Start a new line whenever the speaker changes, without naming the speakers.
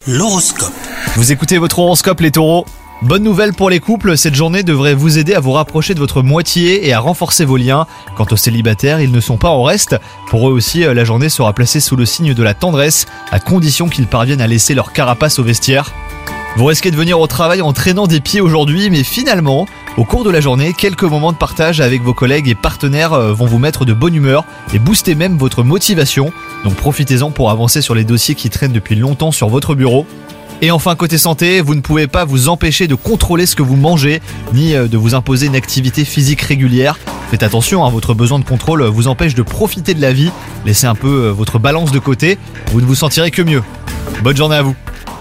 L'horoscope.
Vous écoutez votre horoscope les taureaux. Bonne nouvelle pour les couples, cette journée devrait vous aider à vous rapprocher de votre moitié et à renforcer vos liens. Quant aux célibataires, ils ne sont pas en reste. Pour eux aussi, la journée sera placée sous le signe de la tendresse, à condition qu'ils parviennent à laisser leur carapace au vestiaire. Vous risquez de venir au travail en traînant des pieds aujourd'hui, mais finalement, au cours de la journée, quelques moments de partage avec vos collègues et partenaires vont vous mettre de bonne humeur et booster même votre motivation. Donc profitez-en pour avancer sur les dossiers qui traînent depuis longtemps sur votre bureau. Et enfin, côté santé, vous ne pouvez pas vous empêcher de contrôler ce que vous mangez, ni de vous imposer une activité physique régulière. Faites attention, votre besoin de contrôle vous empêche de profiter de la vie. Laissez un peu votre balance de côté, vous ne vous sentirez que mieux. Bonne journée à vous.